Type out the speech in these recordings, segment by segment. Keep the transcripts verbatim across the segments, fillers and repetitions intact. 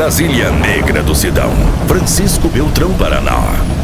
Brasília Negra do Sidão, Francisco Beltrão, Paraná.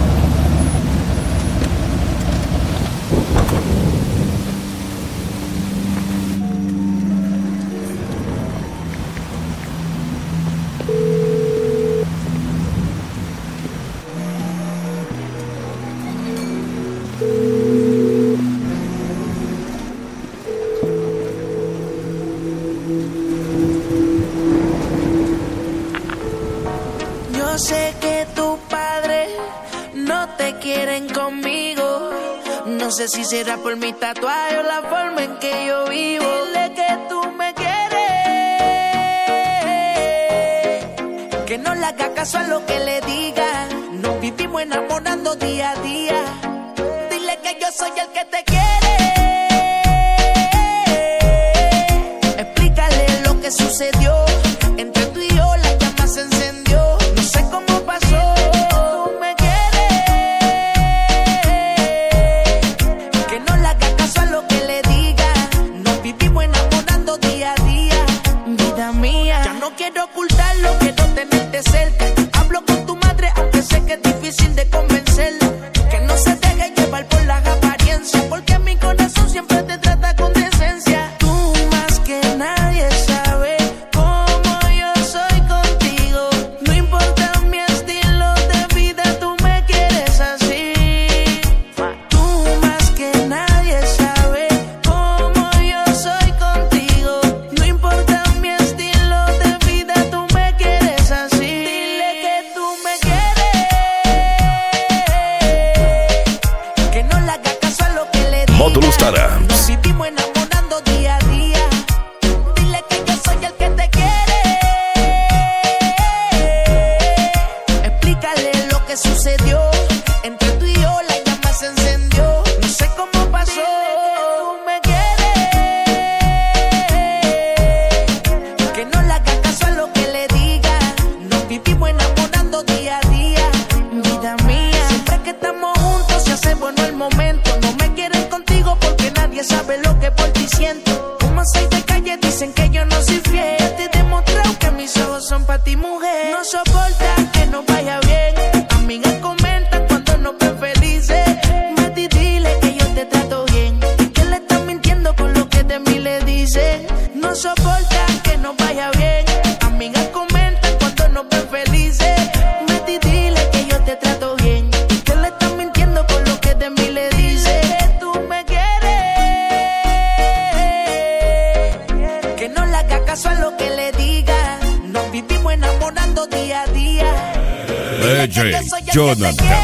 Sé que tus padres no te quieren conmigo. No sé si será por mi tatuaje o la forma en que yo vivo. Dile que tú me quieres, que no le haga caso a lo que le digan. Nos vivimos enamorando día a día. Dile que yo soy el que te quiere. Explícale lo que sucedió. Entre tú y yo la llama se encendió. No sé cómo pasó. Tú me quieres, que no le haga caso a lo que le diga. Nos vivimos enamorando día a día. Vida mía, ya no quiero ocultarlo, quiero tenerte cerca. Hablo con tu madre, aunque sé que es difícil de convencerla. Que no se deje llevar por las apariencias, porque mi corazón siempre te trata con decencia. Tú más que nadie sabes cómo yo soy contigo. No importa mi estilo de vida, tú me quieres así. Tú más que nadie sabes cómo yo soy contigo. No importa mi estilo de vida, tú me quieres así. Dile que tú me quieres, que no le haga caso a lo que le diga. Módulos Tarams. Nos vivimos enamorando día a día. Dile que yo soy el que te quiere. Explícale lo que sucedió. Entre tú y yo la llama se encendió. No sé cómo pasó. Tú me quieres, que no le haga caso a lo que le diga. Nos vivimos enamorando día a día. Vida mía, siempre que estamos juntos se hace bueno el momento. No me quieren contigo porque nadie sabe lo que por ti siento. Como soy de calle dicen que yo no soy fiel. Ya te he demostrado que mis ojos son para ti, mujer. No soportan que no vaya bien. Amigas comentan cuando nos ven felices. Mati, dile que yo te trato bien y que le están mintiendo con lo que de mí le dicen. No soportan que no vaya bien. Amigas comentan cuando nos ven felices. Mati, dile que yo te trato bien y que le están mintiendo con lo que de mí le dicen. Dile que tú me quieres, que no le haga caso a lo que le diga. Nos vivimos enamorando día a día. D J Jonathan.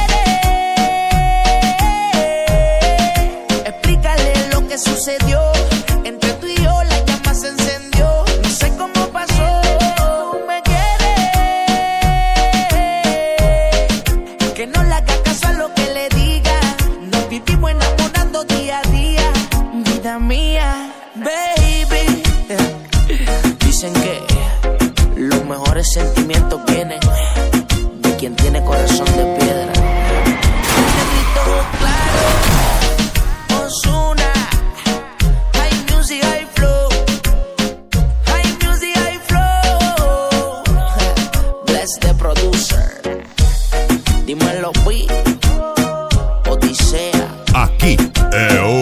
Explícale lo que sucedió. Entre tú y yo la llama se encendió. No sé cómo pasó. Tú me quieres, que no le haga caso a lo que le diga. Nos vivimos enamorando día a día. Vida mía, baby. Dicen que los mejores sentimientos vienen de quien tiene corazón de piedra. Negrito claro, Ozuna, high music, high flow, high music, high flow. Bless the producer. Dímelo, Pi, Odisea. Aqui é o